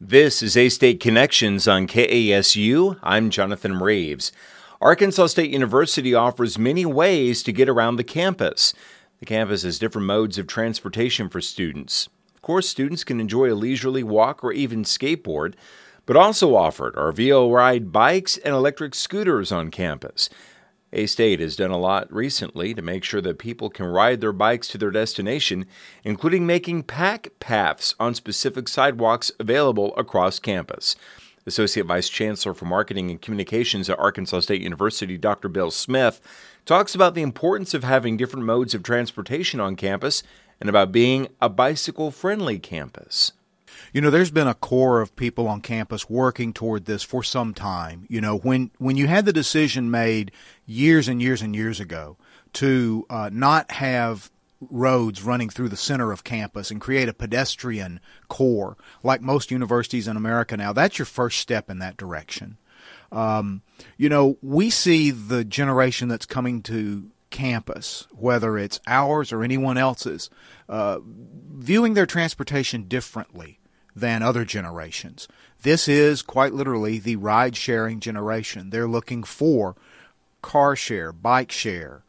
This is A-State Connections on KASU. I'm Jonathan Reeves. Arkansas State University offers many ways to get around the campus. The campus has different modes of transportation for students. Of course, students can enjoy a leisurely walk or even skateboard, but also offered are VO Ride bikes and electric scooters on campus. A-State has done a lot recently to make sure that people can ride their bikes to their destination, including making pack paths on specific sidewalks available across campus. Associate Vice Chancellor for Marketing and Communications at Arkansas State University, Dr. Bill Smith, talks about the importance of having different modes of transportation on campus and about being a bicycle-friendly campus. You know, there's been a core of people on campus working toward this for some time. You know, when you had the decision made years and years and years ago to not have roads running through the center of campus and create a pedestrian core like most universities in America now, that's your first step in that direction. You know, we see the generation that's coming to campus, whether it's ours or anyone else's, viewing their transportation differently than other generations. This is quite literally the ride-sharing generation. They're looking for car share, bike share,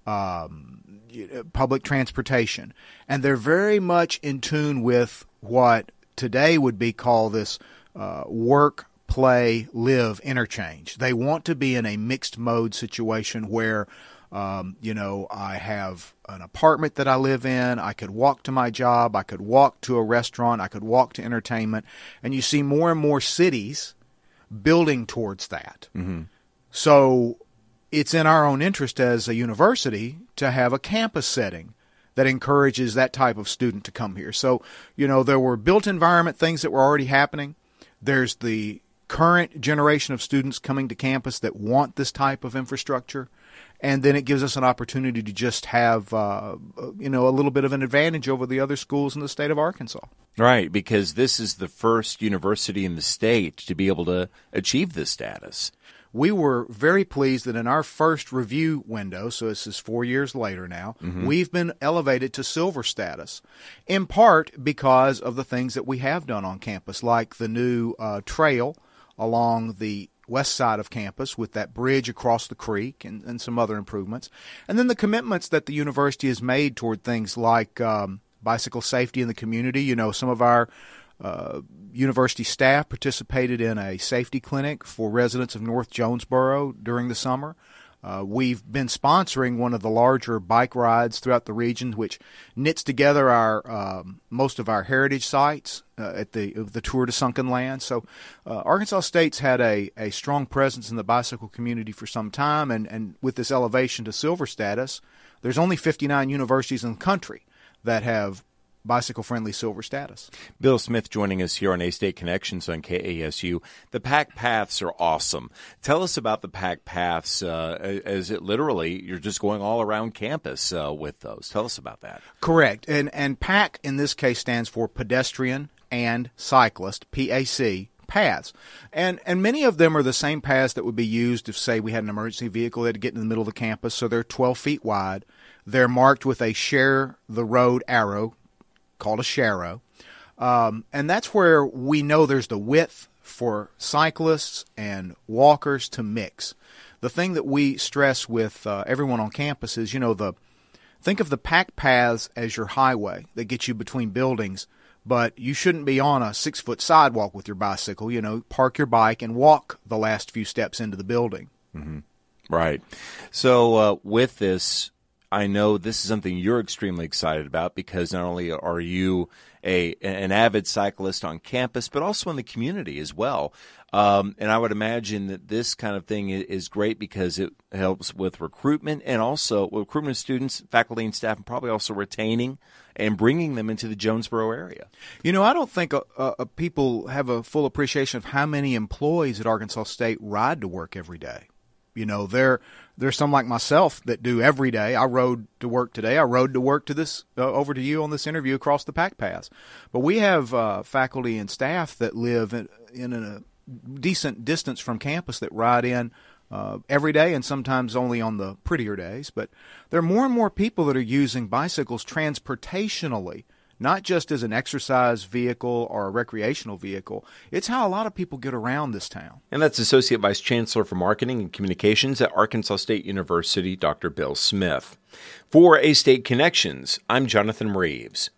public transportation, and they're very much in tune with what today would be called this work, play, live interchange. They want to be in a mixed mode situation where I have an apartment that I live in. I could walk to my job. I could walk to a restaurant. I could walk to entertainment. And you see more and more cities building towards that. Mm-hmm. So it's in our own interest as a university to have a campus setting that encourages that type of student to come here. So, you know, there were built environment things that were already happening. There's the current generation of students coming to campus that want this type of infrastructure. And then it gives us an opportunity to just have, a little bit of an advantage over the other schools in the state of Arkansas. Right, because this is the first university in the state to be able to achieve this status. We were very pleased that in our first review window, so this is 4 years later now, we've been elevated to silver status, in part because of the things that we have done on campus, like the new trail along the west side of campus with that bridge across the creek and some other improvements. And then the commitments that the university has made toward things like bicycle safety in the community. You know, some of our university staff participated in a safety clinic for residents of North Jonesboro during the summer. We've been sponsoring one of the larger bike rides throughout the region, which knits together our most of our heritage sites at the Tour de Sunken Land. So Arkansas State's had a strong presence in the bicycle community for some time, and with this elevation to silver status, there's only 59 universities in the country that have bicycle-friendly silver status. Bill Smith joining us here on A-State Connections on KASU. The pack paths are awesome. Tell us about the pack paths, as it literally, you're just going all around campus with those. Tell us about that. Correct. And PAC in this case stands for pedestrian and cyclist, PAC, paths. And many of them are the same paths that would be used if, say, we had an emergency vehicle that had to get in the middle of the campus. So they're 12 feet wide. They're marked with a share the road arrow, called a sharrow, and that's where we know there's the width for cyclists and walkers to mix. The thing that we stress with everyone on campus is, think of the pack paths as your highway that gets you between buildings, but you shouldn't be on a 6-foot sidewalk with your bicycle. Park your bike and walk the last few steps into the building. Mm-hmm. Right. So with this, I know this is something you're extremely excited about because not only are you an avid cyclist on campus, but also in the community as well. And I would imagine that this kind of thing is great because it helps with recruitment and also recruitment of students, faculty, and staff, and probably also retaining and bringing them into the Jonesboro area. I don't think people have a full appreciation of how many employees at Arkansas State ride to work every day. There's some like myself that do every day. I rode to work today. I rode to work to this over to you on this interview across the pack paths. But we have faculty and staff that live in a decent distance from campus that ride in every day and sometimes only on the prettier days. But there are more and more people that are using bicycles transportationally, not just as an exercise vehicle or a recreational vehicle. It's how a lot of people get around this town. And that's Associate Vice Chancellor for Marketing and Communications at Arkansas State University, Dr. Bill Smith. For A-State Connections, I'm Jonathan Reeves.